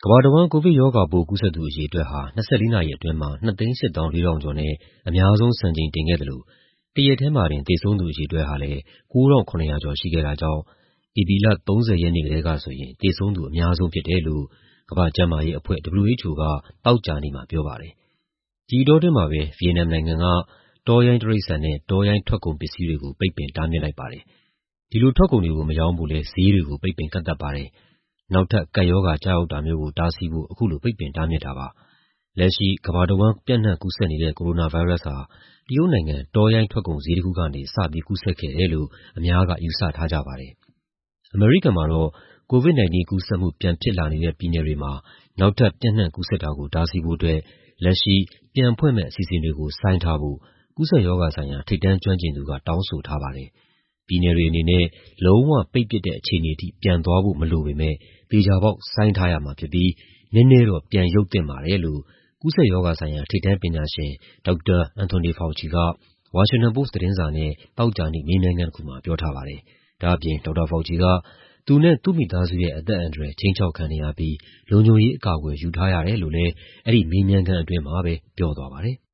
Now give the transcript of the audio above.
ကမ္ဘာတဝန်း ကိုဗစ်ရောဂါပိုး ကူးစက်သူအရေအတွက်ဟာ ၂၄ နာရီအတွင်းမှာ 2၈၄,၀၀၀ ကျော်နဲ့ အများဆုံး စံချိန်တင်ခဲ့သလို တရက်တည်းမှာတင် သေဆုံးသူအရေအတွက်ဟာလည်း ၉,၇၀၀ ကျော်ရှိခဲ့တာကြောင့် ဧပြီလ ၃၀ ရက်နေ့ကတည်းကဆိုရင် သေဆုံးသူအများဆုံးဖြစ်တယ်လို့ ကမ္ဘာ့ကျန်းမာရေးအဖွဲ့ WHO က သောကြာနေ့မှာပြောပါတယ်။ ဒီအတောအတွင်းမှာပဲ ဗီယက်နမ်နိုင်ငံက တောရိုင်းတိရစ္ဆာန်နဲ့ တောရိုင်းထွက်ကုန်ပစ္စည်းတွေကို ပိတ်ပင်တားမြစ်လိုက်ပါတယ်။ ဒီလိုထွက်ကုန်တွေကို မရောင်းဖို့လည်း ဈေးတွေကို ပိတ်ပင်ကန့်သတ်ပါတယ်။ နောက်ထပ် ကပ်ရောဂါကျရောက်တာမျိုးကို တားဆီးဖို့ အခုလို ပိတ်ပင်တားမြစ်တာပါ။ လက်ရှိ ကမ္ဘာတဝန်း ပျံ့နှံ့ကူးစက်နေတဲ့ ကိုရိုနာဗိုင်းရပ်စ်ဟာ တရုတ်နိုင်ငံ၊ တောရိုင်းထွက်ကုန်ဈေးတခုကနေ စပြီး ကူးစက်ခဲ့တယ်လို့ အများက ယူဆထားကြပါတယ်။ အမေရိကန်မှာတော့ COVID-19 ကူးစက်မှု ပြန်ဖြစ်လာနေတဲ့ ပြည်နယ်တွေမှာ နောက်ထပ် ပျံ့နှံ့ကူးစက်တာကို တားဆီးဖို့အတွက် လက်ရှိ ပြန်ဖွင့်မယ့် အစီအစဉ်တွေကို ဆိုင်းထားဖို့ ကူးစက်ရောဂါဆိုင်ရာ ထိပ်တန်းကျွမ်းကျင်သူက တောင်းဆိုထားပါတယ်။ ပြည်နယ်တွေအနေနဲ့ လုံးဝပိတ်ပစ်တဲ့အခြေအနေထိ ပြန်သွားဖို့မလိုပေမယ့် သေချာပေါက် ဆိုင်းထားရမှာဖြစ်ပြီး နည်းနည်းတော့ ပြန်ရုပ်သင့်ပါတယ်လို့ ကူးစက်ရောဂါဆိုင်ရာ ထိပ်တန်းပညာရှင် ဒေါက်တာ Anthony Fauci က ဝါရှင်တန်ပို့စ်သတင်းစာနဲ့ သောကြာနေ့ မေးမြန်းခန်းတခုမှာ ပြောထားပါတယ်။ ဒါ့အပြင် ဒေါက်တာ Fauci က သူနဲ့ သူ့မိသားစုရဲ့ အသက်အန္တရာယ် ခြိမ်းခြောက်ခံနေရပြီး လုံခြုံရေးအကာအကွယ် ယူထားရတယ်လို့လည်း အဲဒီမေးမြန်းခန်းအတွင်းမှာပဲ ပြောသွားပါတယ်။